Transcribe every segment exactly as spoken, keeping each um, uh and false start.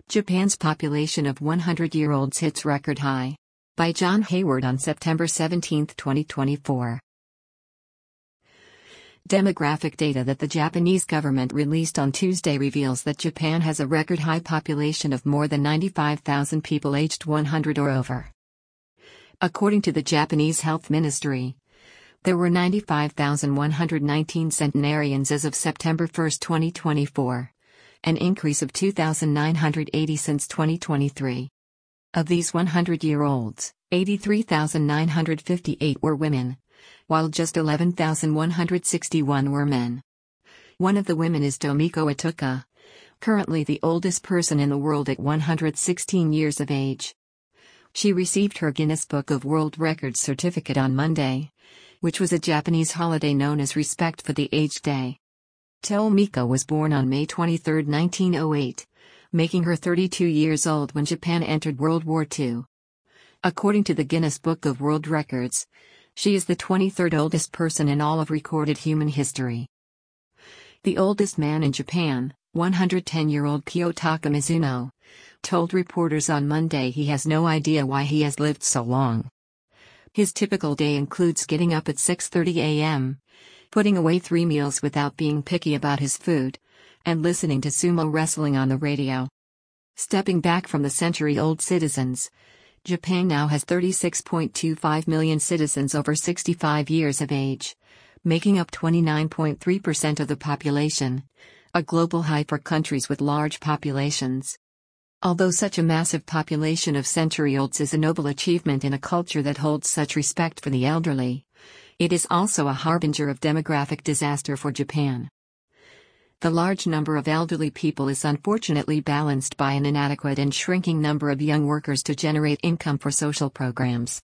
Japan's population of hundred-year-olds hits record high. By John Hayward on September seventeenth, twenty twenty-four. Demographic data that the Japanese government released on Tuesday reveals that Japan has a record high population of more than ninety-five thousand people aged one hundred or over. According to the Japanese Health Ministry, there were ninety-five thousand one hundred nineteen centenarians as of September first, twenty twenty-four, an increase of two thousand nine hundred eighty since twenty twenty-three. Of these hundred-year-olds, eighty-three thousand nine hundred fifty-eight were women, while just eleven thousand one hundred sixty-one were men. One of the women is Tomiko Atuka, currently the oldest person in the world at one hundred sixteen years of age. She received her Guinness Book of World Records certificate on Monday, which was a Japanese holiday known as Respect for the Aged Day. Tomiko was born on May twenty-third, nineteen oh eight, making her thirty-two years old when Japan entered World War Two. According to the Guinness Book of World Records, she is the twenty-third oldest person in all of recorded human history. The oldest man in Japan, one hundred ten-year-old Kiyotaka Mizuno, told reporters on Monday he has no idea why he has lived so long. His typical day includes getting up at six thirty a m, putting away three meals without being picky about his food, and listening to sumo wrestling on the radio. Stepping back from the century-old citizens, Japan now has thirty-six point two five million citizens over sixty-five years of age, making up twenty-nine point three percent of the population, a global high for countries with large populations. Although such a massive population of century-olds is a noble achievement in a culture that holds such respect for the elderly, it is also a harbinger of demographic disaster for Japan. The large number of elderly people is unfortunately balanced by an inadequate and shrinking number of young workers to generate income for social programs.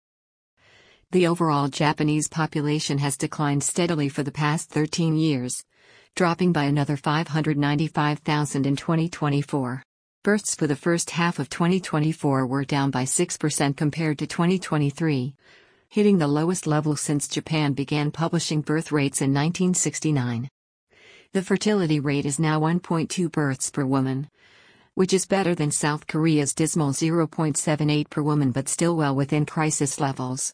The overall Japanese population has declined steadily for the past thirteen years, dropping by another five hundred ninety-five thousand in twenty twenty-four. Births for the first half of twenty twenty-four were down by six percent compared to twenty twenty-three, hitting the lowest level since Japan began publishing birth rates in nineteen sixty-nine. The fertility rate is now one point two births per woman, which is better than South Korea's dismal zero point seven eight per woman but still well within crisis levels.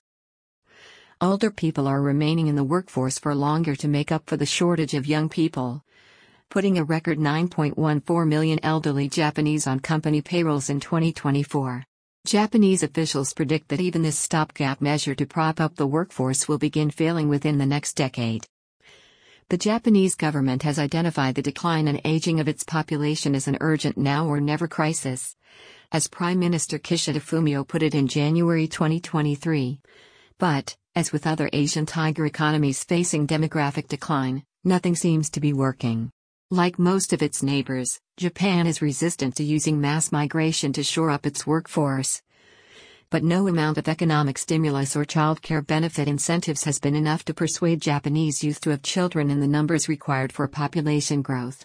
Older people are remaining in the workforce for longer to make up for the shortage of young people, putting a record nine point one four million elderly Japanese on company payrolls in twenty twenty-four. Japanese officials predict that even this stopgap measure to prop up the workforce will begin failing within the next decade. The Japanese government has identified the decline and aging of its population as an urgent now or never crisis, as Prime Minister Kishida Fumio put it in January twenty twenty-three. But, as with other Asian tiger economies facing demographic decline, nothing seems to be working. Like most of its neighbors, Japan is resistant to using mass migration to shore up its workforce. But no amount of economic stimulus or childcare benefit incentives has been enough to persuade Japanese youth to have children in the numbers required for population growth.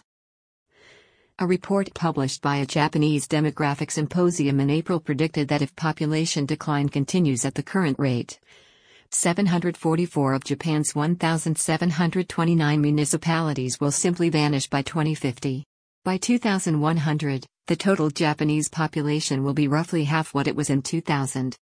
A report published by a Japanese demographic symposium in April predicted that if population decline continues at the current rate, seven hundred forty-four of Japan's one thousand seven hundred twenty-nine municipalities will simply vanish by twenty fifty. By two thousand one hundred, the total Japanese population will be roughly half what it was in two thousand.